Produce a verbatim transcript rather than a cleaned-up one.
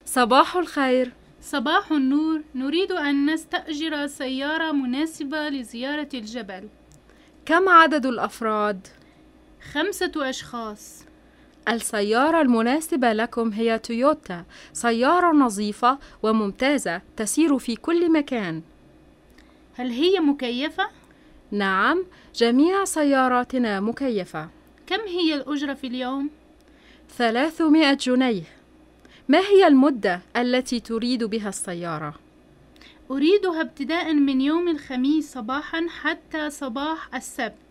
صباح الخير. صباح النور. نريد أن نستأجر سيارة مناسبة لزيارة الجبل. كم عدد الأفراد؟ خمسة أشخاص. السيارة المناسبة لكم هي تويوتا، سيارة نظيفة وممتازة تسير في كل مكان. هل هي مكيفة؟ نعم، جميع سياراتنا مكيفة. كم هي الأجرة في اليوم؟ ثلاثمائة جنيه. ما هي المدة التي تريد بها السيارة؟ أريدها ابتداء من يوم الخميس صباحا حتى صباح السبت.